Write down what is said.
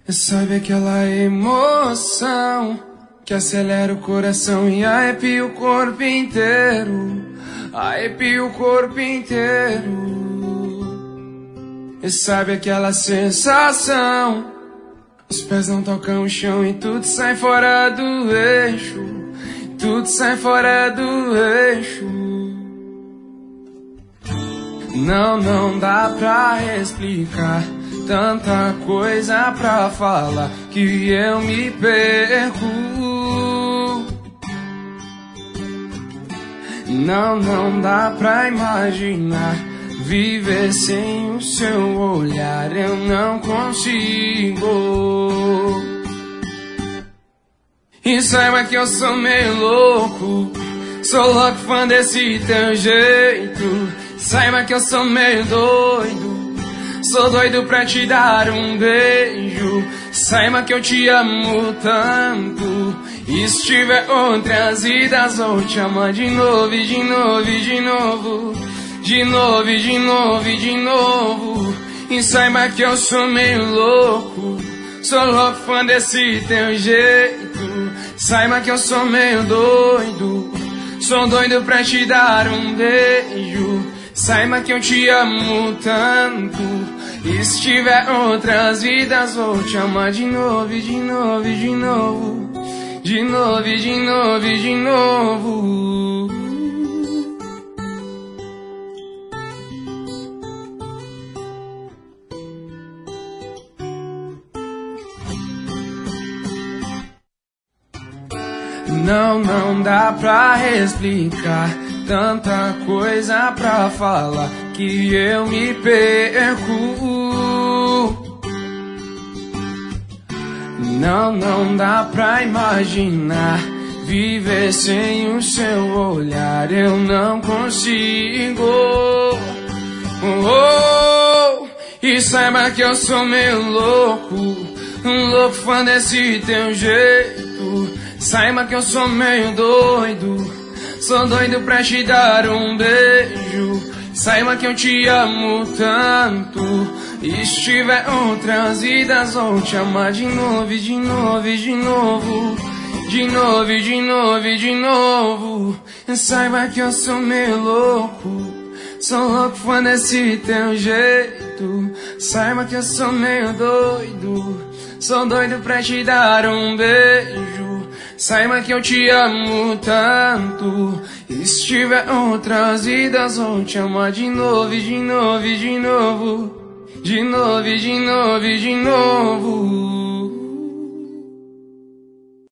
Sabe aquela emoção que acelera o coração e arrepia o corpo inteiro, arrepia o corpo inteiro. E sabe aquela sensação, os pés não tocam o chão e tudo sai fora do eixo, tudo sai fora do eixo. Não dá pra explicar, tanta coisa pra falar que eu me perco. Não dá pra imaginar viver sem o seu olhar, eu não consigo. E saiba que eu sou meio louco, sou louco fã desse teu jeito. Saiba que eu sou meio doido, sou doido pra te dar um beijo. Saiba que eu te amo tanto, e se tiver outras vidas vou te amar de novo, e de novo, e de novo, de novo, e de novo, e de novo. E saiba que eu sou meio louco, sou louco fã desse teu jeito. Saiba que eu sou meio doido, sou doido pra te dar um beijo. Saiba que eu te amo tanto, e se tiver outras vidas vou te amar de novo, e de novo, e de novo, de novo, e de novo, e de novo. Não dá pra explicar, tanta coisa pra falar que eu me perco. Não dá pra imaginar viver sem o seu olhar, eu não consigo. E saiba que eu sou meio louco, um louco fã desse teu jeito. Saiba que eu sou meio doido, sou doido pra te dar um beijo. Saiba que eu te amo tanto, e se tiver outras vidas vou te amar de novo, e de novo, e de novo, de novo, e de novo, e de novo. Saiba que eu sou meio louco, sou louco fã desse teu jeito. Saiba que eu sou meio doido, sou doido pra te dar um beijo. Saiba que eu te amo tanto, e se tiver outras vidas vou te amar de novo, e de novo, e de novo, de novo, e de novo, e de novo.